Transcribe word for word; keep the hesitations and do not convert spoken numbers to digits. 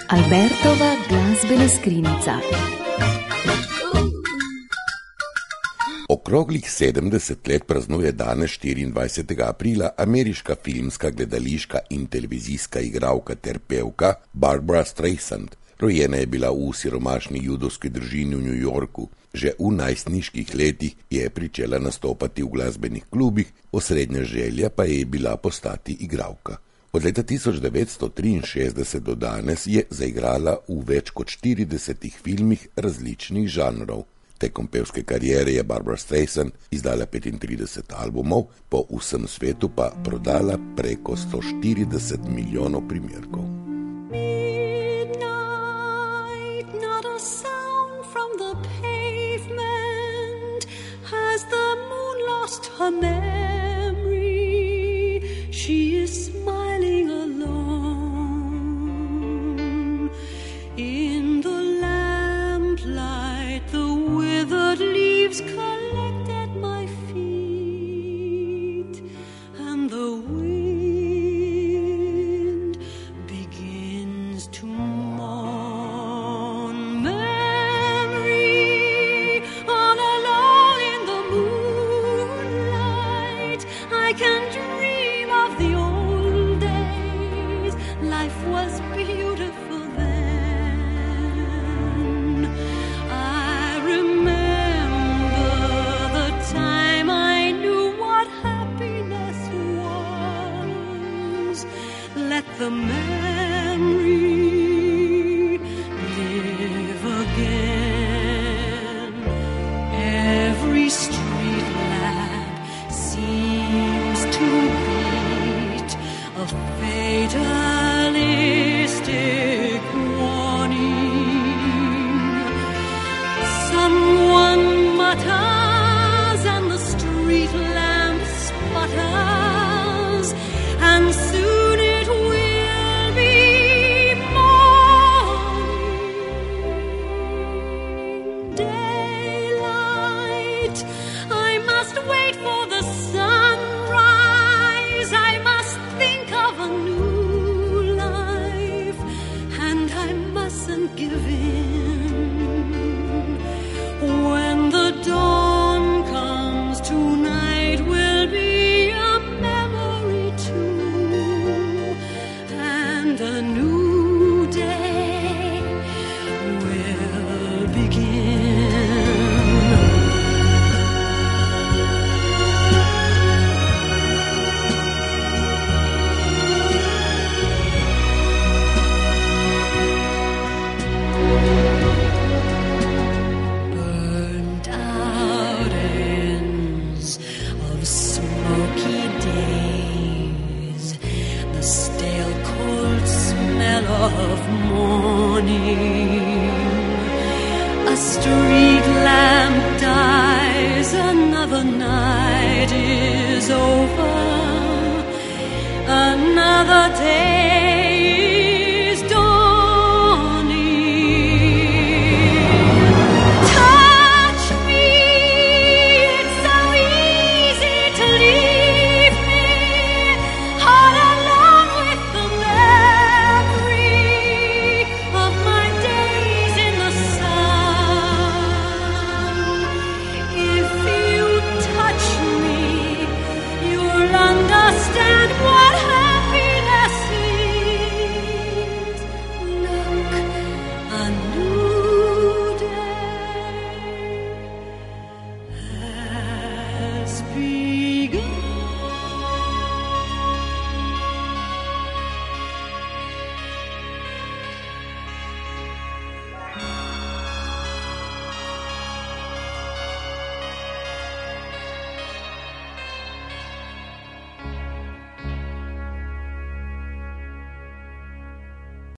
Albertova glasbena skrinjica. Okroglih sedemdeset let praznuje danes štiriindvajsetega aprila ameriška filmska, gledališka in televizijska igralka ter pevka Barbra Streisand. Rojena je bila v siromašni judovski družini v New Yorku. Že v najstniških letih je pričela nastopati v glasbenih klubih, osrednja želja pa je bila postati igralka. Od leta tisoč devetsto triinšestdeset do danes je zaigrala v več kot štiridesetih filmih različnih žanrov. Tekom pevske kariere je Barbra Streisand izdala petintrideset albumov, po vsem svetu pa prodala preko sto štirideset milijonov primerkov. Midnight, not a sound from the pavement. Has the moon lost her memory? She is smiling alone in the lamplight. The withered leaves collect at my feet, and the wind begins to mourn. Memory, all alone in the moonlight, I can dream of the old days. Life was beautiful then. I remember the time I knew what happiness was. Let the memory live again. Every street lamp seems to beat a fatalistic warning. Someone mutters and the street lamp sputters, and soon it will be morning. Daylight, I must wait for the sunrise. I must think of a new life, and I mustn't give in. When the dawn comes, tonight will be a memory too, and a new day will begin. Burnt out ends of smoky days, the stale cold smell of morning. A street lamp dies, another night is over, another day